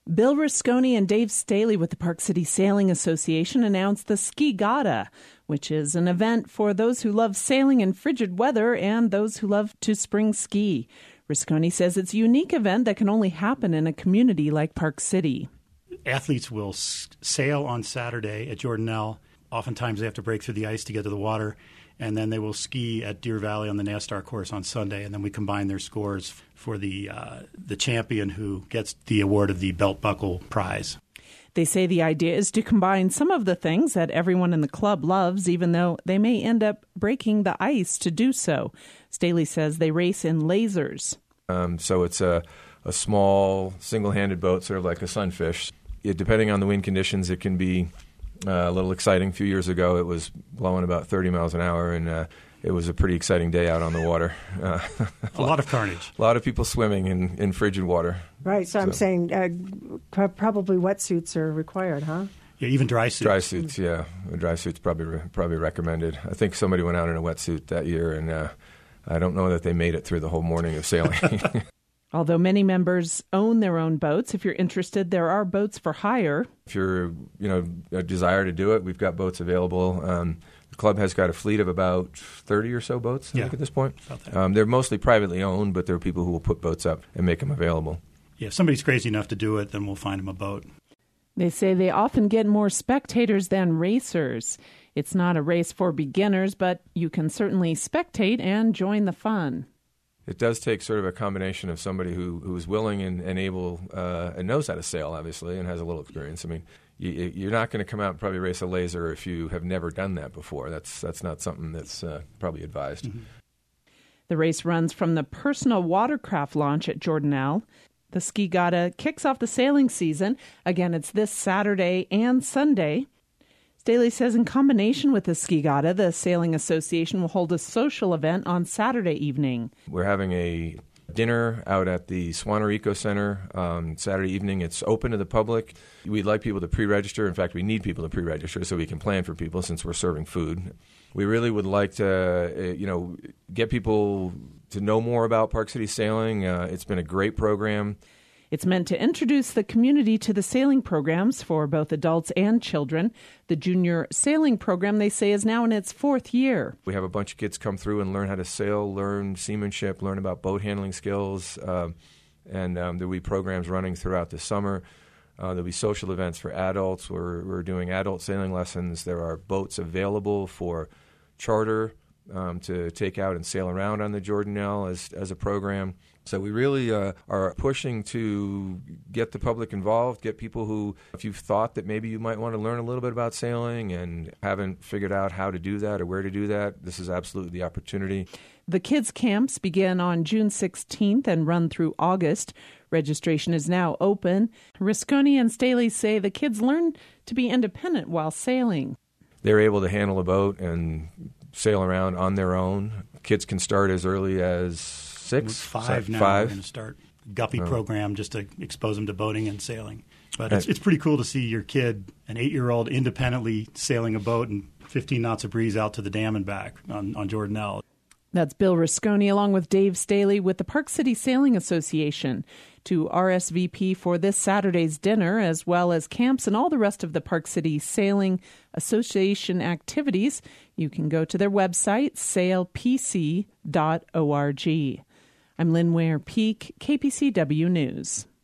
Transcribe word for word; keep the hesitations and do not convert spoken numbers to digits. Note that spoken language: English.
Bill Risconi and Dave Staley with the Park City Sailing Association announced the Ski Gata, which is an event for those who love sailing in frigid weather and those who love to spring ski. Risconi says it's a unique event that can only happen in a community like Park City. Athletes will s- sail on Saturday at Jordanelle. Oftentimes they have to break through the ice to get to the water. And then they will ski at Deer Valley on the NASTAR course on Sunday. And then we combine their scores for the uh, the champion who gets the award of the belt buckle prize. They say the idea is to combine some of the things that everyone in the club loves, even though they may end up breaking the ice to do so. Staley says they race in lasers. Um, so it's a, a small, single-handed boat, sort of like a sunfish. It, depending on the wind conditions, it can be Uh, a little exciting. A few years ago, it was blowing about thirty miles an hour, and uh, it was a pretty exciting day out on the water. Uh, a lot of carnage. A lot of people swimming in, in frigid water. Right, so, so. I'm saying uh, probably wetsuits are required, huh? Yeah, even dry suits. Dry suits, yeah. Dry suits probably re- probably recommended. I think somebody went out in a wetsuit that year, and uh, I don't know that they made it through the whole morning of sailing. Although many members own their own boats, if you're interested, there are boats for hire. If you're, you know, a desire to do it, we've got boats available. Um, the club has got a fleet of about thirty or so boats, I yeah, think, at this point. About Um, they're mostly privately owned, but there are people who will put boats up and make them available. Yeah, if somebody's crazy enough to do it, then we'll find them a boat. They say they often get more spectators than racers. It's not a race for beginners, but you can certainly spectate and join the fun. It does take sort of a combination of somebody who, who is willing and, and able uh, and knows how to sail, obviously, and has a little experience. I mean, you, you're not going to come out and probably race a laser if you have never done that before. That's that's not something that's uh, probably advised. Mm-hmm. The race runs from the personal watercraft launch at Jordanelle. The Ski Gata kicks off the sailing season. Again, it's this Saturday and Sunday. Staley says in combination with the Ski Gata, the Sailing Association will hold a social event on Saturday evening. We're having a dinner out at the Swanner Eco Center um, Saturday evening. It's open to the public. We'd like people to pre-register. In fact, we need people to pre-register so we can plan for people since we're serving food. We really would like to, uh, you know, get people to know more about Park City Sailing. Uh, it's been a great program. It's meant to introduce the community to the sailing programs for both adults and children. The junior sailing program, they say, is now in its fourth year. We have a bunch of kids come through and learn how to sail, learn seamanship, learn about boat handling skills, uh, and um, there'll be programs running throughout the summer. Uh, there'll be social events for adults. We're, we're doing adult sailing lessons. There are boats available for charter um, to take out and sail around on the Jordanelle as, as a program. So we really uh, are pushing to get the public involved, get people who, if you've thought that maybe you might want to learn a little bit about sailing and haven't figured out how to do that or where to do that, this is absolutely the opportunity. The kids' camps begin on June sixteenth and run through August. Registration is now open. Risconi and Staley say the kids learn to be independent while sailing. They're able to handle a boat and sail around on their own. Kids can start as early as Six, five now. Five. We're going to start a guppy oh. program just to expose them to boating and sailing. But it's, it's pretty cool to see your kid, an eight-year-old, independently sailing a boat and fifteen knots of breeze out to the dam and back on, on Jordanelle. That's Bill Risconi along with Dave Staley with the Park City Sailing Association. To R S V P for this Saturday's dinner, as well as camps and all the rest of the Park City Sailing Association activities, you can go to their website, sail p c dot org. I'm Lynn Ware Peak, K P C W News.